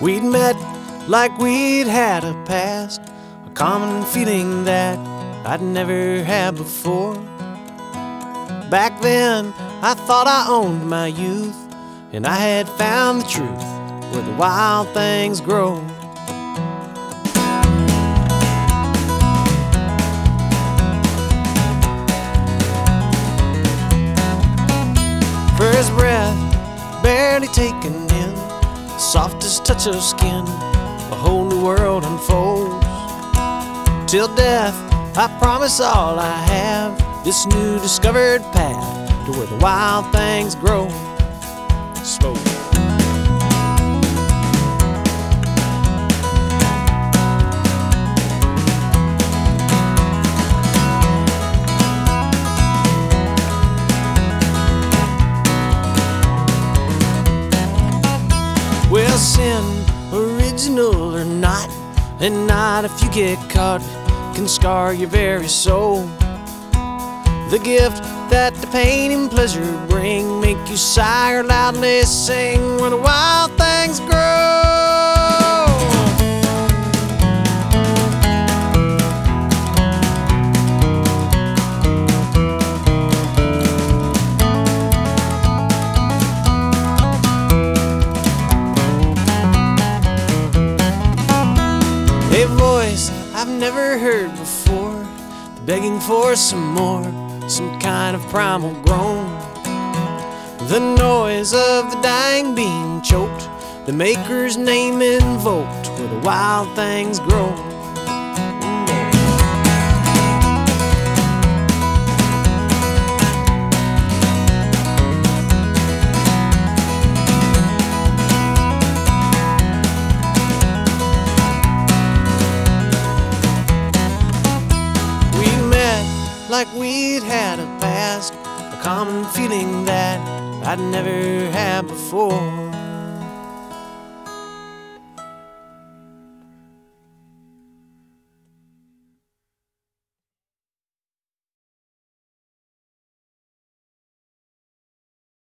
We'd met like we'd had a past, a common feeling that I'd never had before. Back then, I thought I owned my youth, and I had found the truth where the wild things grow. First breath, barely taken in, the softest touch of skin, a whole new world unfolds. Till death, I promise all I have, this new discovered path to where the wild things grow. Smoke. Well, sin, original or not, and not if you get caught, can scar your very soul. The gift that the pain and pleasure bring, make you sigh or loudly sing where the wild things grow. A voice I've never heard before, begging for some more, some kind of primal groan. The noise of the dying being choked, the maker's name invoked, where the wild things grow. Like we'd had a past, a common feeling that I'd never had before.